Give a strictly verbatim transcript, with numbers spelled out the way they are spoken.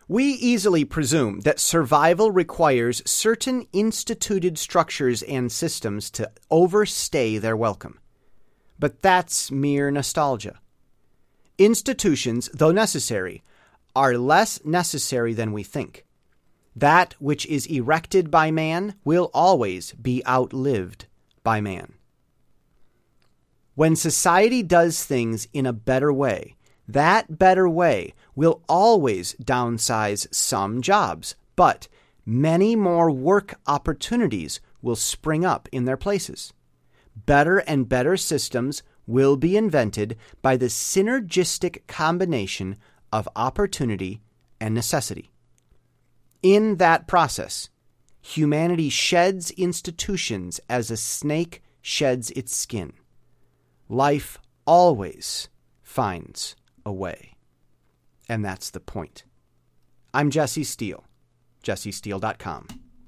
We easily presume that survival requires certain instituted structures and systems to overstay their welcome. But that's mere nostalgia. Institutions, though necessary, are less necessary than we think. That which is erected by man will always be outlived by man. When society does things in a better way, that better way will always downsize some jobs, but many more work opportunities will spring up in their places. Better and better systems will be invented by the synergistic combination of opportunity and necessity. In that process, humanity sheds institutions as a snake sheds its skin. Life always finds a way. And that's the point. I'm Jesse Steele, jesse steele dot com.